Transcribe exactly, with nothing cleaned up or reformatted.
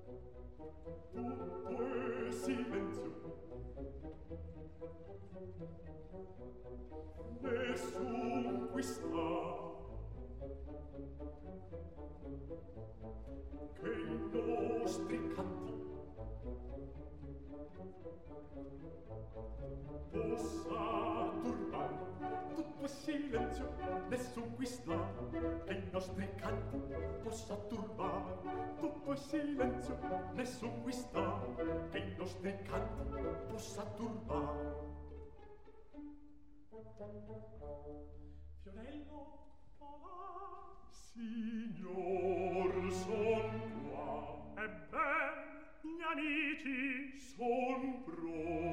Tutto è silenzio. Nessun qui sta che i nostri canti possa turbare. Tutto è silenzio, nessun qui sta che i nostri canti possa turbare. Tutto è silenzio, nessun qui sta che i nostri canti possa turbare. Fiorello, ah, signor, son qua. Ebben, gli amici son pronti.